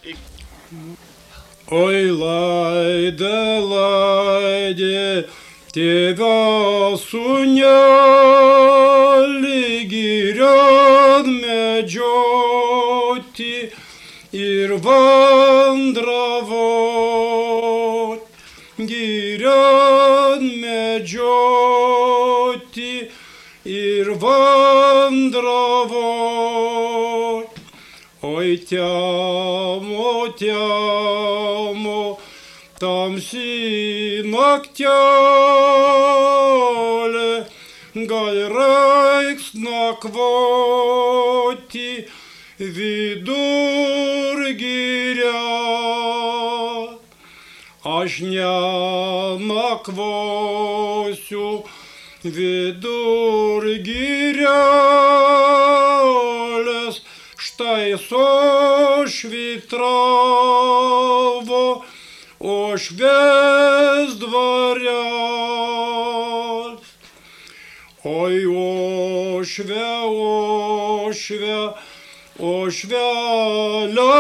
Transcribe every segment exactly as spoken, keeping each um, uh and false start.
Oi laide, laide, tėve sūnelį girion medžioti ir vandravot, girion medžioti ir vandravot. Oi temo, temo, tamsi naktelė, gal reiks nakvoti vidur giria. Aš nenakvosiu vidur girelės, štai sošvitravo Uošvės dvarelis. Oi uošve, uošve, uošvelė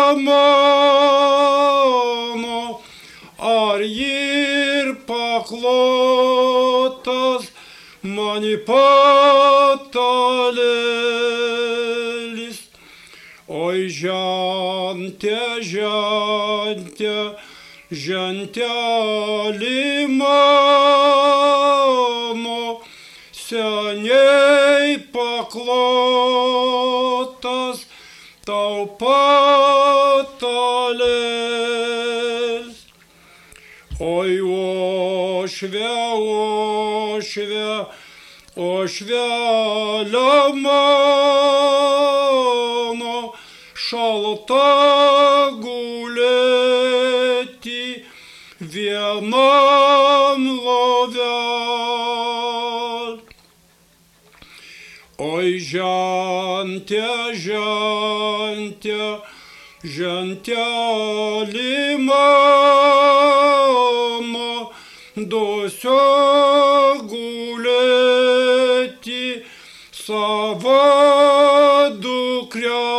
mano, ar ir paklotas mani patalėlis. Oi žente, žente, žentelį mano, seniai paklotas tau patalėlis. Oi uošve, uošve, uošvelė mano, šalta gulėti vienam lovel. Oi žente, žente, žentelį mano, dosio gulėti savo dukrelę.